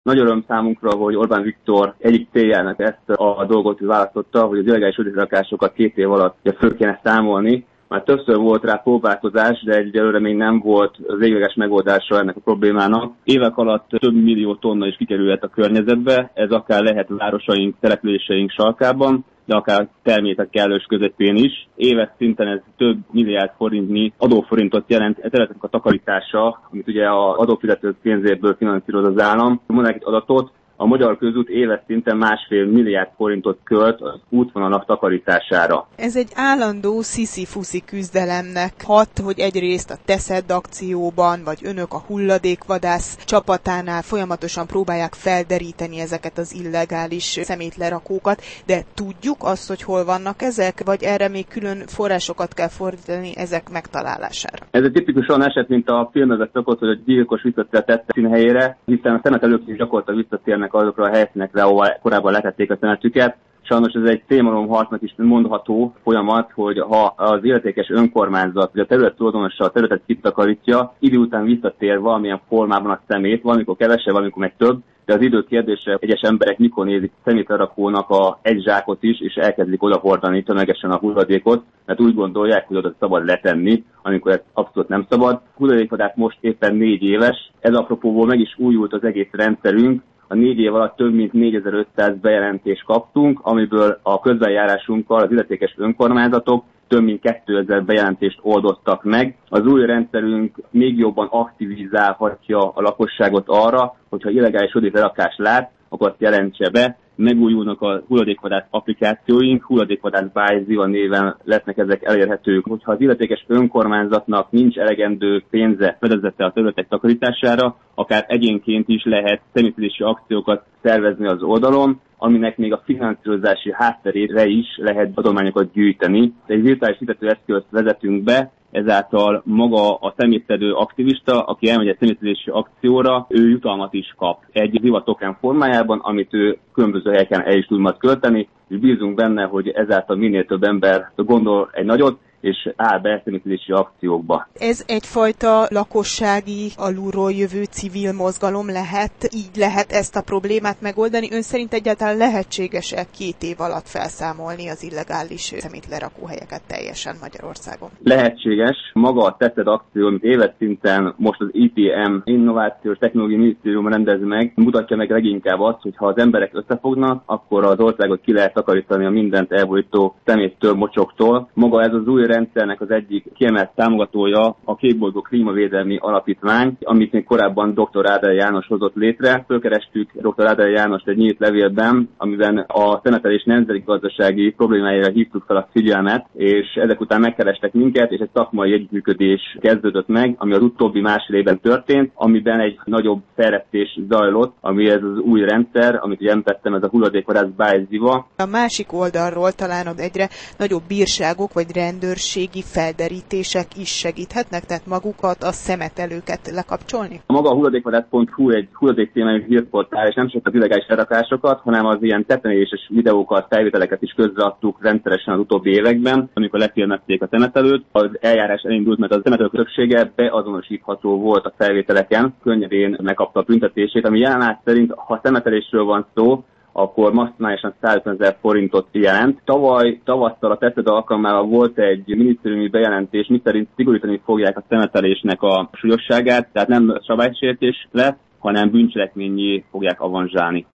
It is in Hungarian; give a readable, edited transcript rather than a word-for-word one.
Nagy öröm számunkra, hogy Orbán Viktor egyik céljának ezt a dolgot választotta, hogy az illegális ötletlakásokat 2 év alatt föl kéne számolni. Már többször volt rá próbálkozás, de egyelőre még nem volt végleges megoldása ennek a problémának. Évek alatt több millió tonna is kikerülhet a környezetbe, ez akár lehet városaink, településeink sarkában, de akár természet kellős közepén is. Éves szinten ez több milliárd forintnyi adóforintot jelent területnek a takarítása, amit ugye az adófizetők pénzéből finanszíroz az állam. Mondanék egy adatot, a Magyar Közút éves szinten 1,5 milliárd forintot költ az útvonalak takarítására. Ez egy állandó sziszi-fuszi küzdelemnek hat, hogy egyrészt a Teszed akcióban, vagy önök a hulladékvadász csapatánál folyamatosan próbálják felderíteni ezeket az illegális szemétlerakókat, de tudjuk azt, hogy hol vannak ezek, vagy erre még külön forrásokat kell fordítani ezek megtalálására? Ez egy tipikusan eset, mint a filmezet szokott, hogy a gyilkos visszatér a tett színhelyére, hiszen a szemetelők is gyakorlatilag visszatérnek azokra a helyszínekre, ahol korábban letették a szemetüket. Sajnos ez egy témalomharcnak is mondható folyamat, hogy ha az illetékes önkormányzat, vagy a terület tulajdonosa a területet kitakarítja, idő után visszatér valamilyen formában a szemét, valamikor kevesebb, valamikor meg több, de az idő kérdése, egyes emberek mikor nézik szemétlerakónak egy zsákot is, és elkezdik odahordani tömegesen a hulladékot, mert úgy gondolják, hogy oda szabad letenni, amikor ez abszolút nem szabad. Hulladékvadász most éppen 4 éves, ez apropóból meg is újult az egész rendszerünk. A 4 év alatt több mint 4500 bejelentést kaptunk, amiből a közbenjárásunkkal az illetékes önkormányzatok több mint 2000 bejelentést oldottak meg. Az új rendszerünk még jobban aktivizálhatja a lakosságot arra, hogyha illegális hulladéklerakást lát, akkor azt jelentse be. Megújulnak a hulladékvadász applikációink, hulladékvadász by Ziva néven lesznek ezek elérhetők. Hogyha az illetékes önkormányzatnak nincs elegendő pénze, fedezete a területek takarítására, akár egyénként is lehet személyzési akciókat szervezni az oldalon, aminek még a finanszírozási hátterére is lehet adományokat gyűjteni. Egy virtuális hitetőeszközt vezetünk be, ezáltal maga a szemétszedő aktivista, aki elmegy egy szemétszedési akcióra, ő jutalmat is kap egy Ziva token formájában, amit ő különböző helyeken el is tud majd költeni, és bízunk benne, hogy ezáltal minél több ember gondol egy nagyot, és áll be személyzési akciókba. Ez egyfajta lakossági, alulról jövő civil mozgalom lehet? Így lehet ezt a problémát megoldani? Ön szerint egyáltalán lehetséges-e 2 év alatt felszámolni az illegális szemétlerakóhelyeket teljesen Magyarországon? Lehetséges. Maga a Teszed akció, amit éves szinten most az ITM, Innovációs Technológiai Minisztérium rendez meg, mutatja meg leginkább azt, hogy ha az emberek összefognak, akkor az országot ki lehet takarítani a mindent elborító szeméttől, mocsoktól. Maga ez az új rendszernek az egyik kiemelt támogatója a Kékbolygó Klímavédelmi Alapítvány, amit még korábban dr. Áder János hozott létre. Fölkerestük dr. Áder Jánost egy nyílt levélben, amiben a szemetelés nemzetgazdasági problémáira hívtuk fel a figyelmet, és ezek után megkerestek minket, és egy szakmai együttműködés kezdődött meg, ami az utóbbi másfél évben történt, amiben egy nagyobb fejlesztés zajlott, ami ez az új rendszer, amit ugye említettem, ez a hulladékvadász by Ziva. A másik oldalról talán egyre nagyobb bírságok vagy rendőrségi felderítések is segíthetnek, tehát magukat, a szemetelőket lekapcsolni? Maga a hulladékvadász.hu egy hulladék témájú hírportál, és nem csak az illegális lerakásokat, hanem az ilyen tetenéses videókat, felvételeket is közreadtuk rendszeresen az utóbbi években, amikor lefilmezték a szemetelőt. Az eljárás elindult, mert a szemetelők többsége beazonosítható volt a felvételeken, könnyedén megkapta a büntetését, ami jelenállás szerint, ha szemetelésről van szó, akkor maximálisan 150 000 forintot jelent. Tavaly tavasszal a Teszed alkalmával volt egy minisztériumi bejelentés, miszerint szigorítani fogják a szemetelésnek a súlyosságát, tehát nem szabálysértés lesz, hanem bűncselekménnyé fogják avanzsálni.